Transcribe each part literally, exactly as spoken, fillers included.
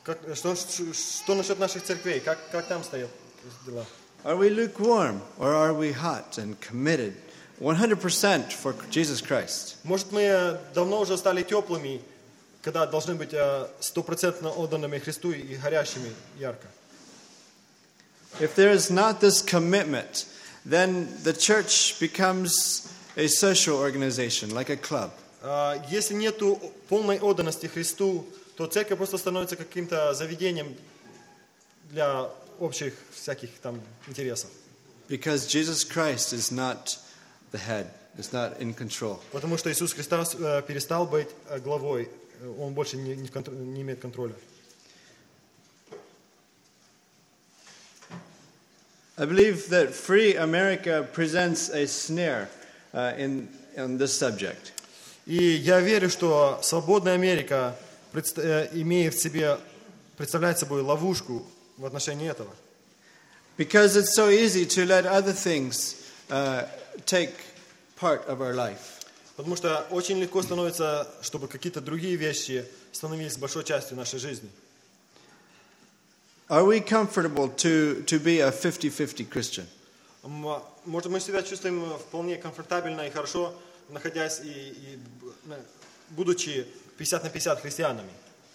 Как, что, что насчет наших церквей? Как, как там стоят дела? Are we lukewarm or are we hot and committed one hundred percent for Jesus Christ? Может, мы давно уже стали теплыми, когда должны быть стопроцентно отданными Христу и горящими ярко. If there is not this commitment, then the church becomes a social organization, like a club. Если нету полной отданности Христу, то церковь просто становится каким-то заведением для общих всяких там интересов. Because Jesus Christ is not the head, is not in control. Потому что Иисус Христос перестал быть главой, он больше не, не, в контр... не имеет контроля. I believe that Free America presents a snare uh, in on this subject. И я верю, что свободная Америка предст... имеет в себе, представляет собой ловушку в отношении этого. Because it's so easy to let other things uh, take part of our life. Потому что очень легко становится, чтобы какие-то другие вещи становились большой частью нашей жизни. Are we comfortable to, to be a fifty-fifty Christian? Может, мы себя чувствуем вполне комфортабельно и хорошо, находясь и, и будучи пятьдесят на пятьдесят христианами.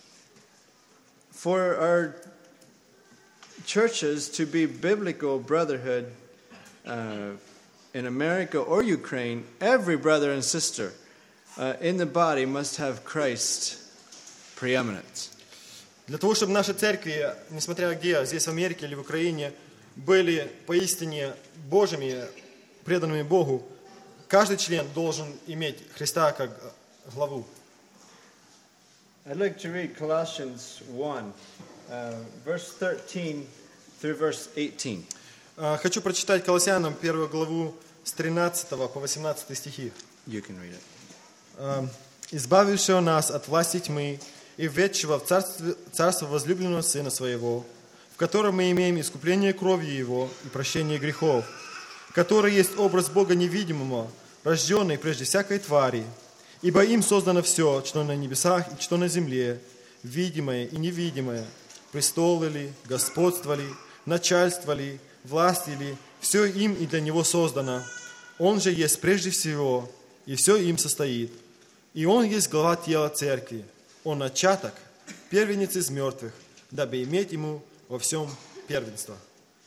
For our churches to be biblical brotherhood uh, in America or Ukraine, every brother and sister uh, in the body must have Christ preeminent. Для того, чтобы наши церкви, несмотря где, здесь в Америке или в Украине, были поистине Божьими, преданными Богу, каждый член должен иметь Христа как главу. I'd like to read Colossians one, uh, verse thirteen through verse eighteen. Хочу прочитать Колоссянам первую главу с тринадцатого по восемнадцатый стихи. You can read it. «Избавившего нас от власти тьмы и введшего в царство, царство возлюбленного Сына Своего, в котором мы имеем искупление кровью Его и прощение грехов, который есть образ Бога невидимого, рожденный прежде всякой твари, ибо им создано все, что на небесах и что на земле, видимое и невидимое, престолы ли, господство ли, начальство ли, власти ли, все им и для Него создано. Он же есть прежде всего, и все им состоит. И Он есть глава тела церкви. Он начаток, первенец из мертвых, дабы иметь Ему во всем первенство».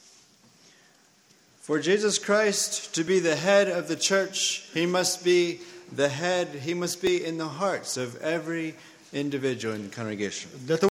For Jesus Christ to be the head of the church, He must be the head, He must be in the hearts of every individual in the congregation. Для того,